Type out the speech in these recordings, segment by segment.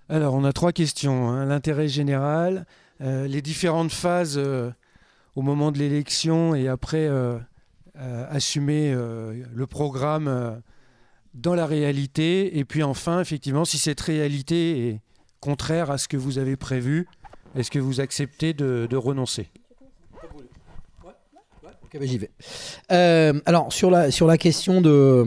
Alors, on a trois questions, hein. L'intérêt général, les différentes phases au moment de l'élection et après assumer le programme dans la réalité. Et puis enfin, effectivement, si cette réalité est contraire à ce que vous avez prévu, est-ce que vous acceptez de renoncer? Ok, bah, j'y vais. Alors, sur la question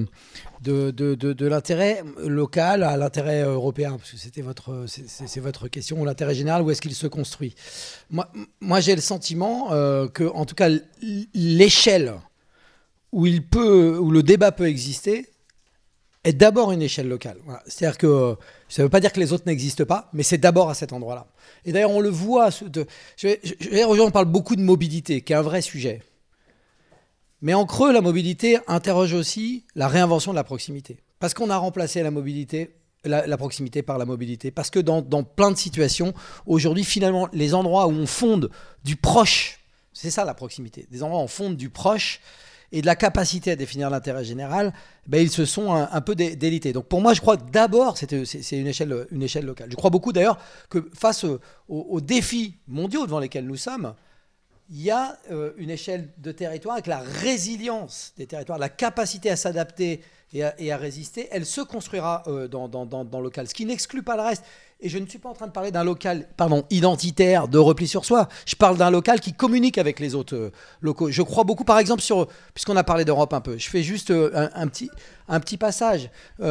de l'intérêt local à l'intérêt européen, parce que c'est votre question, l'intérêt général, où est-ce qu'il se construit? Moi, j'ai le sentiment que, en tout cas, l'échelle où le débat peut exister est d'abord une échelle locale. Voilà. C'est-à-dire que ça ne veut pas dire que les autres n'existent pas, mais c'est d'abord à cet endroit-là. Et d'ailleurs, on le voit. Aujourd'hui, on parle beaucoup de mobilité, qui est un vrai sujet. Mais en creux, la mobilité interroge aussi la réinvention de la proximité. Parce qu'on a remplacé la mobilité, la proximité par la mobilité. Parce que dans plein de situations, aujourd'hui, finalement, les endroits où on fonde du proche, c'est ça la proximité, des endroits où on fonde du proche et de la capacité à définir l'intérêt général, ben, ils se sont un peu délités. Donc pour moi, je crois que d'abord, c'est une échelle locale. Je crois beaucoup d'ailleurs que face aux défis mondiaux devant lesquels nous sommes, il y a une échelle de territoire avec la résilience des territoires, la capacité à s'adapter et à résister, elle se construira dans le local, ce qui n'exclut pas le reste. Et je ne suis pas en train de parler d'un local identitaire de repli sur soi. Je parle d'un local qui communique avec les autres locaux. Je crois beaucoup, par exemple, puisqu'on a parlé d'Europe un peu, je fais juste un petit passage.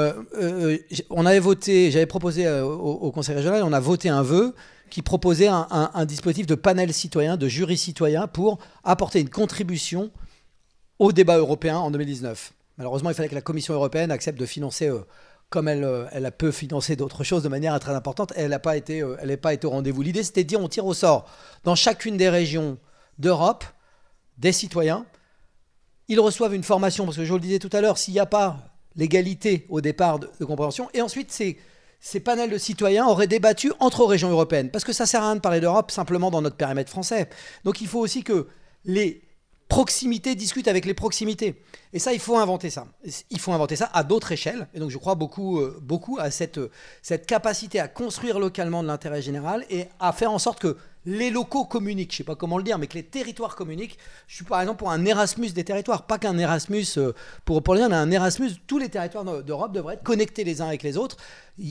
On avait voté, j'avais proposé au Conseil régional, on a voté un vœu qui proposait un dispositif de panel citoyen, de jury citoyen pour apporter une contribution au débat européen en 2019. Malheureusement, il fallait que la Commission européenne accepte de financer, comme elle peut financer d'autres choses de manière très importante, elle n'a pas été au rendez-vous. L'idée, c'était de dire on tire au sort dans chacune des régions d'Europe des citoyens. Ils reçoivent une formation, parce que je vous le disais tout à l'heure, s'il n'y a pas l'égalité au départ de compréhension, et ensuite ces panels de citoyens auraient débattu entre régions européennes. Parce que ça ne sert à rien de parler d'Europe simplement dans notre périmètre français. Donc il faut aussi que les proximités discutent avec les proximités. Et ça, il faut inventer ça. Il faut inventer ça à d'autres échelles. Et donc je crois beaucoup à cette capacité à construire localement de l'intérêt général et à faire en sorte que les locaux communiquent, je ne sais pas comment le dire, mais que les territoires communiquent. Je suis par exemple pour un Erasmus des territoires, pas qu'un Erasmus pour les uns, un Erasmus, tous les territoires d'Europe devraient être connectés les uns avec les autres.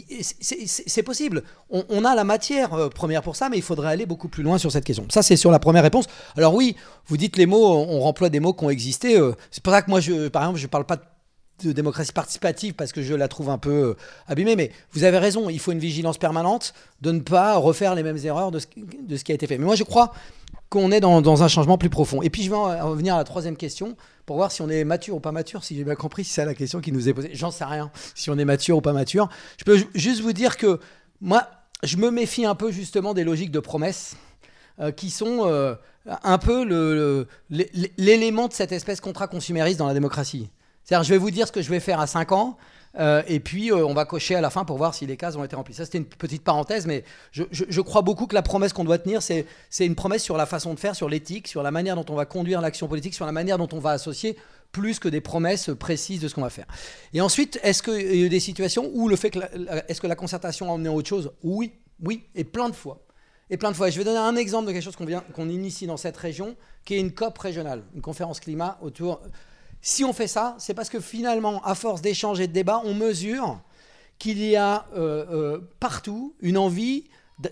C'est possible. On a la matière première pour ça, mais il faudrait aller beaucoup plus loin sur cette question. Ça, c'est sur la première réponse. Alors oui, vous dites les mots, on remploie des mots qui ont existé. C'est pour ça que moi, par exemple, je ne parle pas de démocratie participative parce que je la trouve un peu abîmée, mais vous avez raison, il faut une vigilance permanente de ne pas refaire les mêmes erreurs de ce qui a été fait. Mais moi je crois qu'on est dans un changement plus profond. Et puis je vais en revenir à la troisième question pour voir si on est mature ou pas mature, si j'ai bien compris, si c'est la question qui nous est posée. J'en sais rien, si on est mature ou pas mature. Je peux juste vous dire que moi, je me méfie un peu justement des logiques de promesses qui sont un peu l'élément de cette espèce contrat consumériste dans la démocratie. C'est-à-dire, je vais vous dire ce que je vais faire à 5 ans, et puis on va cocher à la fin pour voir si les cases ont été remplies. Ça, c'était une petite parenthèse, mais je crois beaucoup que la promesse qu'on doit tenir, c'est une promesse sur la façon de faire, sur l'éthique, sur la manière dont on va conduire l'action politique, sur la manière dont on va associer, plus que des promesses précises de ce qu'on va faire. Et ensuite, est-ce qu'il y a eu des situations où est-ce que la concertation a emmené à autre chose? Oui, et plein de fois. Et plein de fois. Je vais donner un exemple de quelque chose qu'on initie dans cette région, qui est une COP régionale, une conférence climat autour... Si on fait ça, c'est parce que finalement, à force d'échanges et de débats, on mesure qu'il y a partout une envie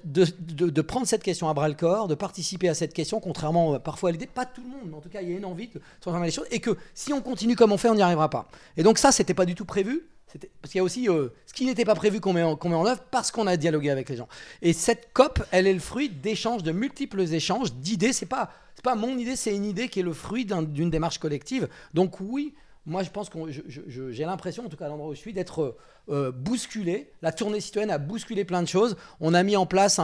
de prendre cette question à bras-le-corps, de participer à cette question, contrairement parfois à l'idée, pas tout le monde, mais en tout cas, il y a une envie de transformer les choses, et que si on continue comme on fait, on n'y arrivera pas. Et donc ça, c'était pas du tout prévu, parce qu'il y a aussi ce qui n'était pas prévu qu'on met en œuvre, parce qu'on a dialogué avec les gens. Et cette COP, elle est le fruit d'échanges, de multiples échanges, d'idées. C'est pas mon idée, c'est une idée qui est le fruit d'une démarche collective. Donc oui, moi je pense que j'ai l'impression, en tout cas à l'endroit où je suis, d'être bousculé. La tournée citoyenne a bousculé plein de choses. On a mis en place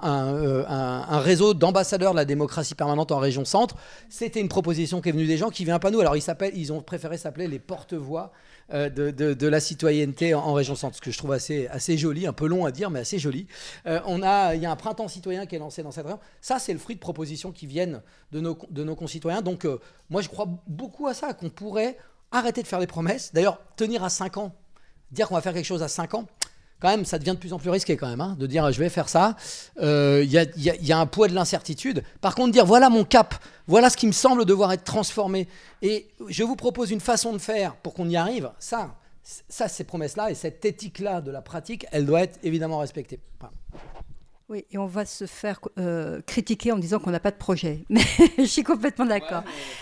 un réseau d'ambassadeurs de la démocratie permanente en région centre. C'était une proposition qui est venue des gens qui ne viennent pas nous. Alors ils ont préféré s'appeler les porte-voix de la citoyenneté en région centre, ce que je trouve assez joli, un peu long à dire, mais assez joli. Il y a un printemps citoyen qui est lancé dans cette région. Ça, c'est le fruit de propositions qui viennent de nos concitoyens. Donc, moi, je crois beaucoup à ça, qu'on pourrait arrêter de faire des promesses. D'ailleurs, tenir à 5 ans, dire qu'on va faire quelque chose à 5 ans, quand même, ça devient de plus en plus risqué quand même, hein, de dire je vais faire ça. Il y a un poids de l'incertitude. Par contre, dire voilà mon cap, voilà ce qui me semble devoir être transformé. Et je vous propose une façon de faire pour qu'on y arrive. Ça, ces promesses-là et cette éthique-là de la pratique, elle doit être évidemment respectée. Enfin. Oui, et on va se faire critiquer en disant qu'on n'a pas de projet. Mais je suis complètement d'accord.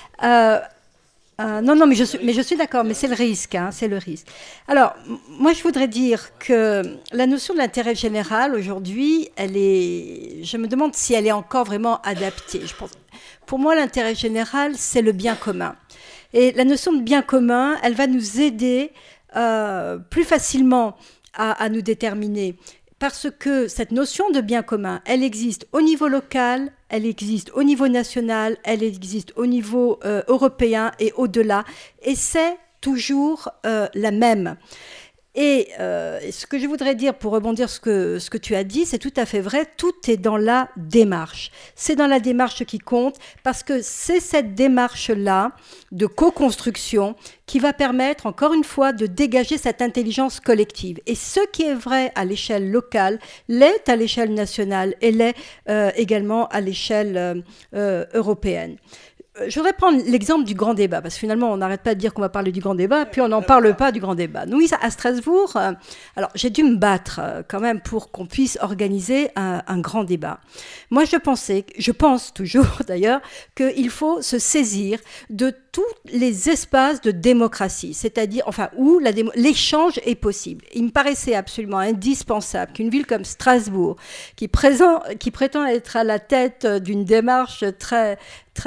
Non, mais je suis d'accord, mais c'est le risque, hein, c'est le risque. Alors, moi, je voudrais dire que la notion de l'intérêt général, aujourd'hui, je me demande si elle est encore vraiment adaptée. Pour moi, l'intérêt général, c'est le bien commun. Et la notion de bien commun, elle va nous aider plus facilement à nous déterminer. Parce que cette notion de bien commun, elle existe au niveau local, elle existe au niveau national, elle existe au niveau européen et au-delà. Et c'est toujours la même. Et ce que je voudrais dire pour rebondir ce que tu as dit, c'est tout à fait vrai, tout est dans la démarche. C'est dans la démarche qui compte parce que c'est cette démarche-là de co-construction qui va permettre, encore une fois, de dégager cette intelligence collective. Et ce qui est vrai à l'échelle locale l'est à l'échelle nationale et l'est également à l'échelle européenne. Je voudrais prendre l'exemple du grand débat, parce que finalement, on n'arrête pas de dire qu'on va parler du grand débat, puis on n'en parle pas du grand débat. Nous, à Strasbourg, alors j'ai dû me battre quand même pour qu'on puisse organiser un grand débat. Moi, je pense toujours d'ailleurs, qu'il faut se saisir de tous les espaces de démocratie, c'est-à-dire, enfin, où l'échange est possible. Il me paraissait absolument indispensable qu'une ville comme Strasbourg, qui prétend être à la tête d'une démarche très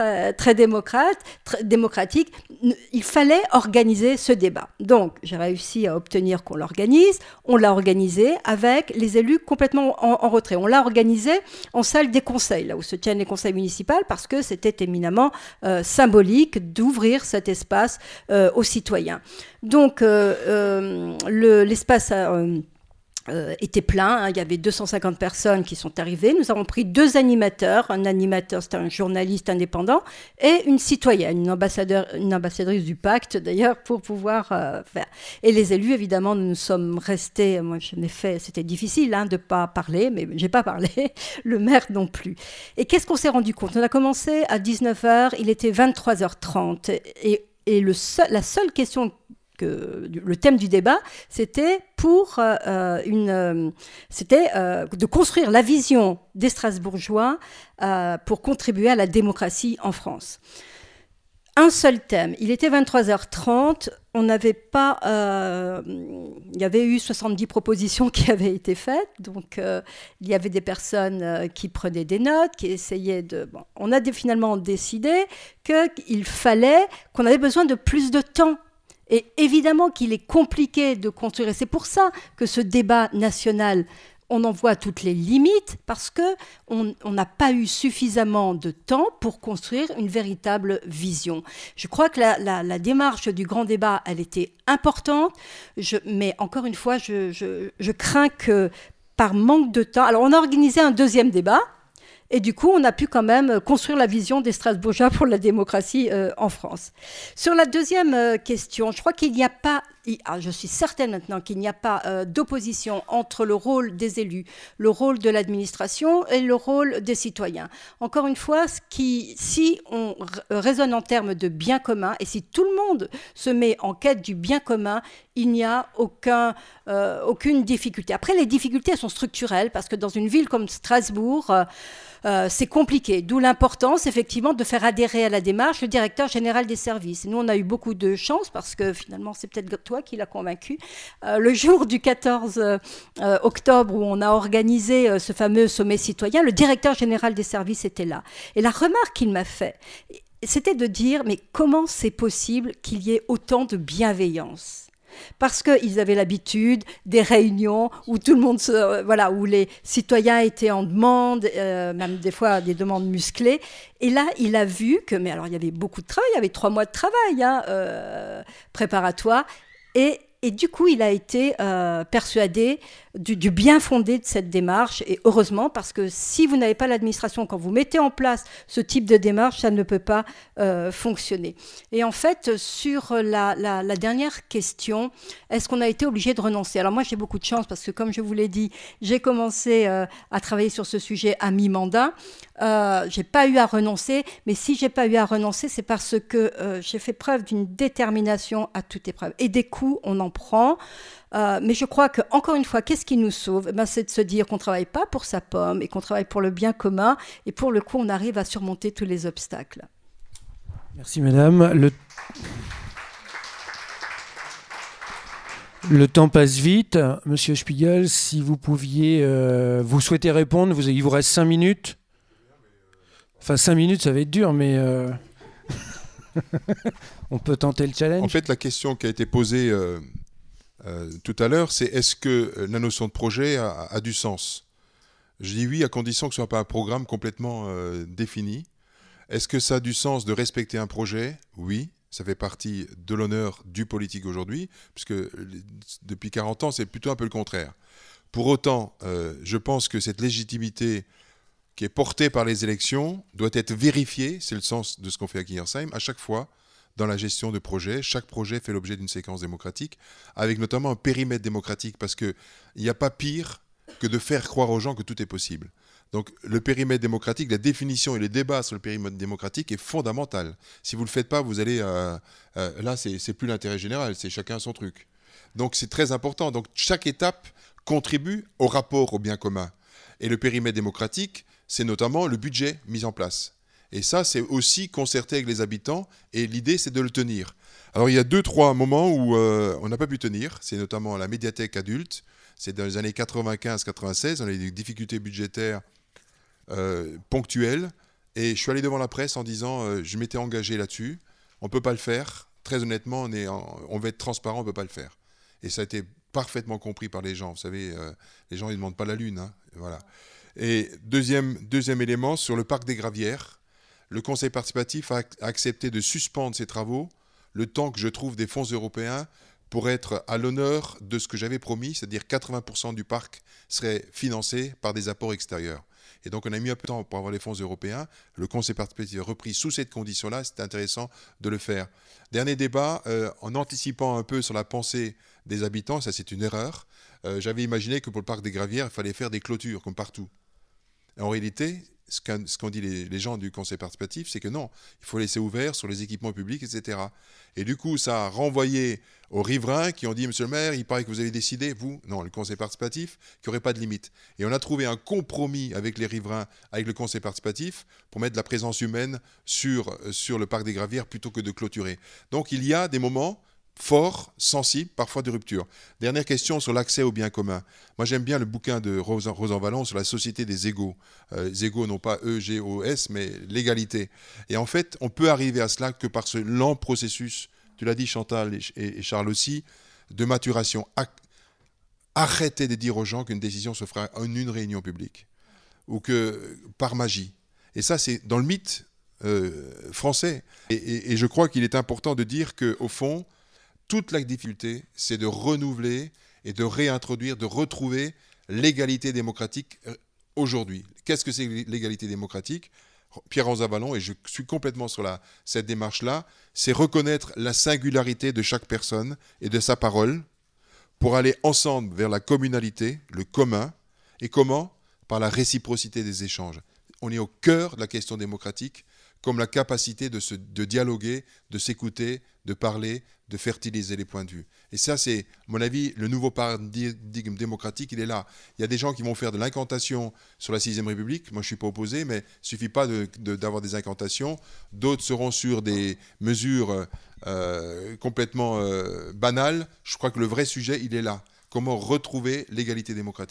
démocratique, il fallait organiser ce débat. Donc, j'ai réussi à obtenir qu'on l'organise. On l'a organisé avec les élus complètement en retrait. On l'a organisé en salle des conseils, là où se tiennent les conseils municipaux, parce que c'était éminemment symbolique d'ouvrir cet espace aux citoyens. Donc, l'espace était plein, hein, il y avait 250 personnes qui sont arrivées. Nous avons pris 2 animateurs. Un animateur, c'était un journaliste indépendant, et une citoyenne, une ambassadrice du pacte d'ailleurs, pour pouvoir faire. Et les élus, évidemment, nous sommes restés, moi c'était difficile de ne pas parler, mais je n'ai pas parlé, le maire non plus. Et qu'est-ce qu'on s'est rendu compte? On a commencé à 19h, il était 23h30, et la seule question le thème du débat, c'était de construire la vision des Strasbourgeois pour contribuer à la démocratie en France. Un seul thème. Il était 23h30. On n'avait pas... il y avait eu 70 propositions qui avaient été faites. Donc, il y avait des personnes qui prenaient des notes, qui essayaient de... Bon, on a finalement décidé qu'on avait besoin de plus de temps. Et évidemment qu'il est compliqué de construire. Et c'est pour ça que ce débat national, on en voit toutes les limites, parce qu'on n'a pas eu suffisamment de temps pour construire une véritable vision. Je crois que la démarche du grand débat, elle était importante, mais encore une fois, je crains que par manque de temps... Alors, on a organisé un 2e débat, et du coup, on a pu quand même construire la vision des Strasbourgeois pour la démocratie en France. Sur la 2e question, je crois qu'il n'y a pas... je suis certaine maintenant qu'il n'y a pas d'opposition entre le rôle des élus, le rôle de l'administration et le rôle des citoyens. Encore une fois, si on raisonne en termes de bien commun, et si tout le monde se met en quête du bien commun, il n'y a aucune difficulté. Après, les difficultés, elles sont structurelles, parce que dans une ville comme Strasbourg... c'est compliqué, d'où l'importance effectivement de faire adhérer à la démarche le directeur général des services. Et nous, on a eu beaucoup de chance parce que finalement, c'est peut-être toi qui l'as convaincu. Le jour du 14 octobre où on a organisé ce fameux sommet citoyen, le directeur général des services était là. Et la remarque qu'il m'a faite, c'était de dire, mais comment c'est possible qu'il y ait autant de bienveillance ? Parce qu'ils avaient l'habitude des réunions où tout le monde où les citoyens étaient en demande, même des fois des demandes musclées. Et là, il a vu mais alors il y avait beaucoup de travail, il y avait 3 mois de travail préparatoire. Et Et du coup, il a été persuadé du bien fondé de cette démarche. Et heureusement, parce que si vous n'avez pas l'administration, quand vous mettez en place ce type de démarche, ça ne peut pas fonctionner. Et en fait, sur la dernière question, est-ce qu'on a été obligé de renoncer? Alors moi, j'ai beaucoup de chance parce que, comme je vous l'ai dit, j'ai commencé à travailler sur ce sujet à mi-mandat. J'ai pas eu à renoncer, mais si j'ai pas eu à renoncer, c'est parce que j'ai fait preuve d'une détermination à toute épreuve. Et des coups, on en prend. Mais je crois que, encore une fois, qu'est-ce qui nous sauve? C'est de se dire qu'on ne travaille pas pour sa pomme et qu'on travaille pour le bien commun. Et pour le coup, on arrive à surmonter tous les obstacles. Merci, madame. Le temps passe vite. Monsieur Spiegel, si vous pouviez... vous souhaitez répondre, il vous reste 5 minutes. Enfin, 5 minutes, ça va être dur, mais... on peut tenter le challenge. En fait, la question qui a été posée tout à l'heure, c'est est-ce que la notion de projet a du sens? Je dis oui, à condition que ce ne soit pas un programme complètement défini. Est-ce que ça a du sens de respecter un projet? Oui, ça fait partie de l'honneur du politique aujourd'hui, puisque depuis 40 ans, c'est plutôt un peu le contraire. Pour autant, je pense que cette légitimité qui est portée par les élections doit être vérifiée, c'est le sens de ce qu'on fait à Kingersheim, à chaque fois dans la gestion de projets. Chaque projet fait l'objet d'une séquence démocratique, avec notamment un périmètre démocratique, parce qu'il n'y a pas pire que de faire croire aux gens que tout est possible. Donc le périmètre démocratique, la définition et le débat sur le périmètre démocratique est fondamental. Si vous ne le faites pas, vous allez... là, c'est plus l'intérêt général, c'est chacun son truc. Donc c'est très important. Donc chaque étape contribue au rapport au bien commun. Et le périmètre démocratique, c'est notamment le budget mis en place. Et ça, c'est aussi concerté avec les habitants. Et l'idée, c'est de le tenir. Alors il y a 2-3 moments où on n'a pas pu tenir. C'est notamment la médiathèque adulte. C'est dans les années 95-96. On a eu des difficultés budgétaires ponctuelles. Et je suis allé devant la presse en disant je m'étais engagé là-dessus. On ne peut pas le faire. Très honnêtement, on va être transparent, on ne peut pas le faire. Et ça a été parfaitement compris par les gens. Vous savez, les gens, ils ne demandent pas la lune. Hein. Voilà. Et deuxième élément, sur le parc des Gravières, le Conseil participatif a accepté de suspendre ses travaux le temps que je trouve des fonds européens pour être à l'honneur de ce que j'avais promis, c'est-à-dire 80% du parc serait financé par des apports extérieurs. Et donc on a mis un peu de temps pour avoir les fonds européens. Le Conseil participatif a repris sous cette condition-là, c'était intéressant de le faire. Dernier débat, en anticipant un peu sur la pensée des habitants, ça c'est une erreur, j'avais imaginé que pour le parc des Gravières, il fallait faire des clôtures comme partout. En réalité, ce qu'ont dit les gens du Conseil participatif, c'est que non, il faut laisser ouvert sur les équipements publics, etc. Et du coup, ça a renvoyé aux riverains qui ont dit « Monsieur le maire, il paraît que vous avez décidé, vous ?» Non, le Conseil participatif, qu'il n'y aurait pas de limite. Et on a trouvé un compromis avec les riverains, avec le Conseil participatif, pour mettre de la présence humaine sur le parc des Gravières plutôt que de clôturer. Donc il y a des moments forts, sensibles, parfois de rupture. Dernière question sur l'accès au bien commun. Moi, j'aime bien le bouquin de Rosan Vallon sur la société des égaux. Les égaux, non pas E-G-O-S, mais l'égalité. Et en fait, on peut arriver à cela que par ce lent processus, tu l'as dit Chantal et Charles aussi, de maturation. Arrêtez de dire aux gens qu'une décision se fera en une réunion publique ou que par magie. Et ça, c'est dans le mythe français. Et je crois qu'il est important de dire qu'au fond, toute la difficulté, c'est de renouveler et de réintroduire, de retrouver l'égalité démocratique aujourd'hui. Qu'est-ce que c'est l'égalité démocratique ? Pierre Vallon, et je suis complètement sur cette démarche-là, c'est reconnaître la singularité de chaque personne et de sa parole pour aller ensemble vers la communalité, le commun. Et comment ? Par la réciprocité des échanges. On est au cœur de la question démocratique, comme la capacité de dialoguer, de s'écouter, de parler, de fertiliser les points de vue. Et ça, c'est, à mon avis, le nouveau paradigme démocratique, il est là. Il y a des gens qui vont faire de l'incantation sur la 6ème République. Moi, je ne suis pas opposé, mais il ne suffit pas d'avoir des incantations. D'autres seront sur des mesures complètement banales. Je crois que le vrai sujet, il est là. Comment retrouver l'égalité démocratique ?